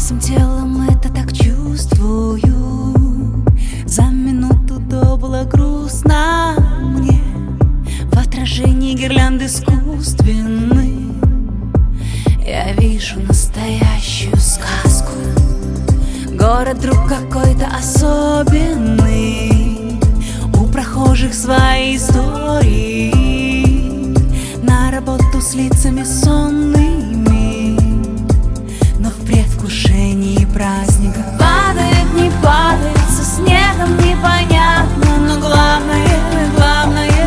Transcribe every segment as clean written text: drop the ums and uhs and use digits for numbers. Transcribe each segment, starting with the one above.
всем телом это так чувствую. За минуту до было грустно мне. В отражении гирлянды искусственной я вижу настоящую сказку. Город вдруг какой-то особенный, у прохожих свои истории. На работу с лицами сонными, но в предвкушении праздника. Падает, не падает, со снегом непонятно, но главное, главное,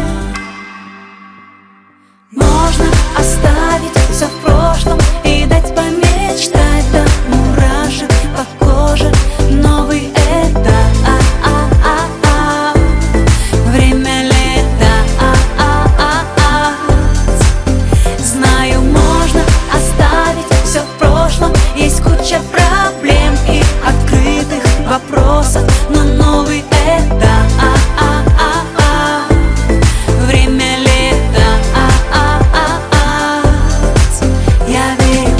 можно оставить все в прошлом и дать помечтать до мурашек по коже. Новый этап, время лета, знаю, можно оставить все в прошлом. Есть куча проблем и открытых вопросов, но новый этап, время лета, я верю,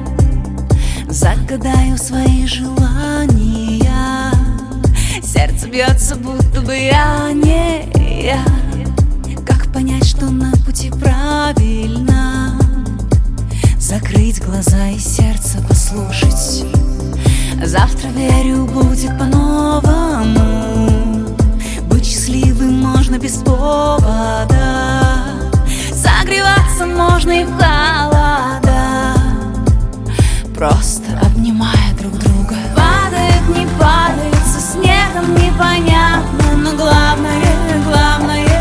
загадаю свои желания. Сердце бьется, будто бы я не я. Как понять, что на пути правильно? Закрыть глаза и сердце послушать. Завтра, верю, будет по-новому. Быть счастливым можно без повода. Согреваться можно и в холода, просто обнимая друг друга. Падает, не падает, со снегом непонятно, но главное, главное,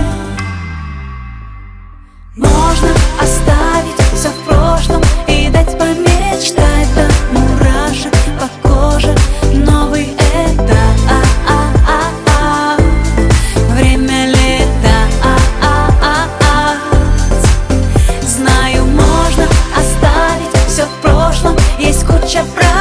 можно оставить все в прошлом и дать помечтать до мурашек по коже. Новый этап, время лета, знаю, можно оставить все в прошлом. Есть куча